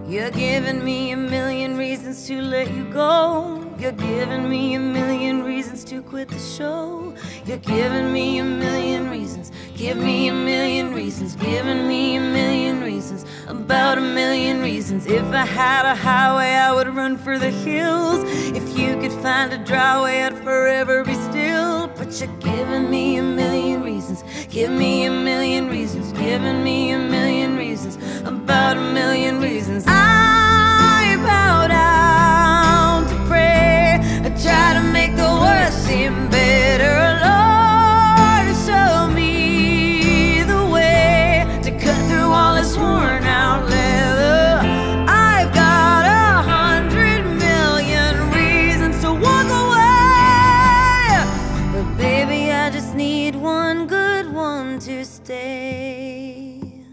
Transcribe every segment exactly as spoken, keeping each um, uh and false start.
You're giving me a million reasons to let you go. You're giving me a million reasons to quit the show. You're giving me a million reasons. Give me a million reasons. Giving me a million reasons. About a million reasons. If I had a highway, I would run for the hills. If you could find a dry way, I'd forever be still. But you're giving me a million reasons. Give me a million reasons. Giving me a million reasons. About a million reasons. I bow down to pray. I try to make the worst seem better. Lord, show me the way to cut through all this worn out leather. I've got a hundred million reasons to walk away, but baby, I just need one good one to stay.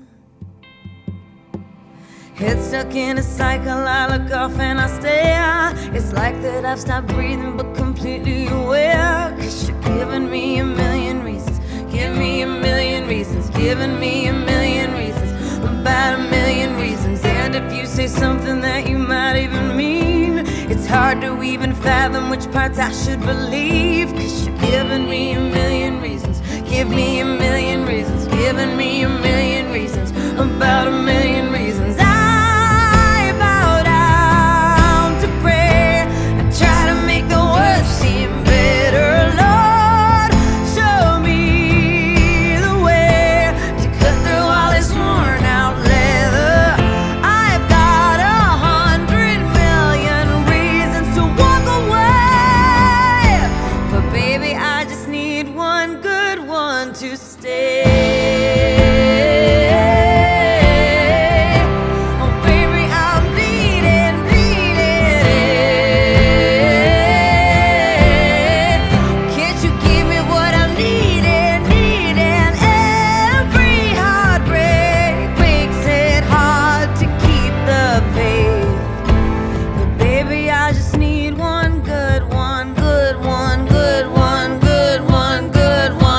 Head stuck in a cycle, I look off and I stare. It's like that I've stopped breathing but completely aware. Cause you're giving me a million reasons. Give me a million reasons. Giving me a million reasons. About a million reasons. And if you say something that you might even mean, it's hard to even fathom which parts I should believe. Cause you're giving me a million reasons. Give me a million reasons. Giving me a million reasons. About a million reasons. To stay. Oh baby, I'm bleeding, bleeding. Can't you give me what I'm needing, needing? Every heartbreak makes it hard to keep the faith. But baby, I just need one good one, good one, good one, good one, good one.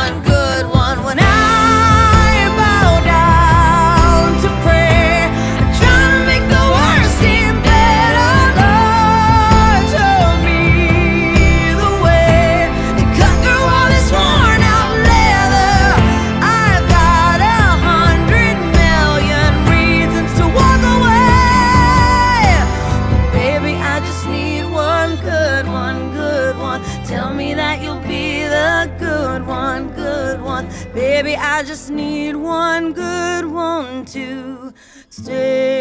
Tell me that you'll be the good one, good one. Baby, I just need one good one to stay.